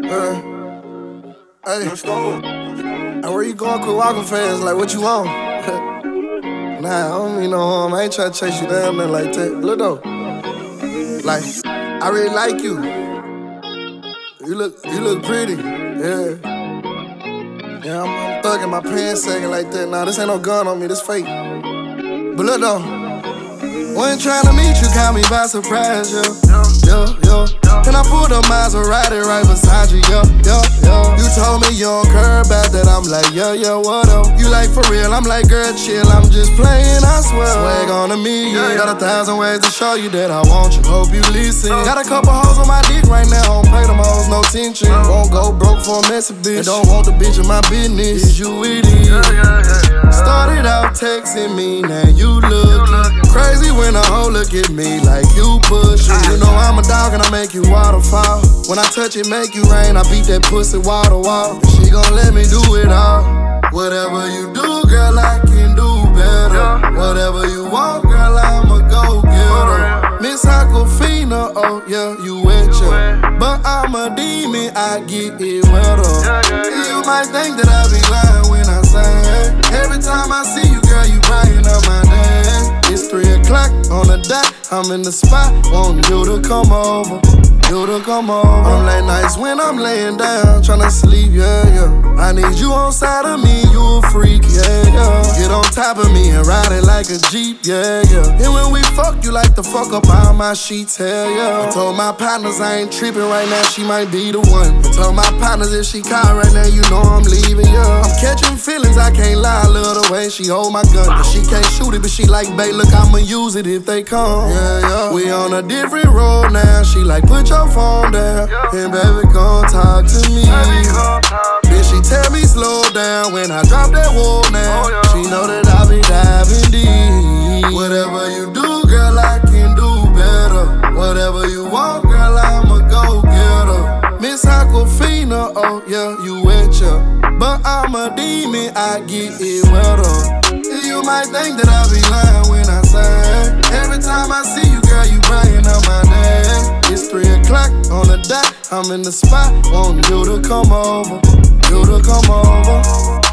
Hey, where you going? Quit walking fast, like what you want? Nah, I don't mean no harm. I ain't tryna chase you down, nothing like that. Look though, like I really like you. You look pretty, yeah. Yeah, I'm thugging my pants sagging like that. Nah, this ain't no gun on me, this fake. But look though, when trying to meet you, caught me by surprise, yo. And I pulled a Maserati right beside you, yo. You told me you don't care about that, I'm like, yeah, what up? You like for real, I'm like, girl, chill, I'm just playing, I swear. Swag on a million, got 1,000 ways to show you that I want you. Hope you listen. Got a couple hoes on my dick right now, don't play them hoes, no tension. Won't go broke for a messy bitch, and don't want the bitch in my business. Is you with it? Started out texting me, now you look crazy when a hoe look at me like you pushing. You know I'm a dog and I make you waterfall. When I touch it, make you rain. I beat that pussy wall to wall. She gon' let me do it all. Whatever you do, girl, I can do better. Whatever you want, girl, I'ma go get her. Miss Aquafina, oh yeah, you wet ya. But I'm a demon, I get it wetter. You might think that I be lying when I say every time I see you, girl, you brighten up my day. It's 3 o'clock on the dot, I'm in the spot, want you to come over. On late nights when I'm laying down, tryna sleep, yeah. I need you on side of me, you a freak, yeah. Get on top of me and ride it like a Jeep, yeah. And when we fuck, you like to fuck up all my sheets, hell yeah. I told my partners I ain't tripping right now, she might be the one. I told my partners if she call right now, you know I'm leaving, yeah. I'm catching feelings, I can't lie, I love the way she hold my gun. But she can't shoot it, but she like, babe, look, I'ma use it if they come, yeah. We on a different road now, she like, put your phone down, and baby, come talk to me. Then she tell me slow down when I drop that wall now. She know that I be diving deep. Whatever you do, girl, I can do better. Whatever you want, girl, I'ma go get her. Miss Aquafina, oh yeah, you wet ya. But I'm a demon, I get it wetter. You might think that I be lying when I say every time I see you, girl, you brighten up my day. It's 3 o'clock on the dot, I'm in the spot, want you to come over.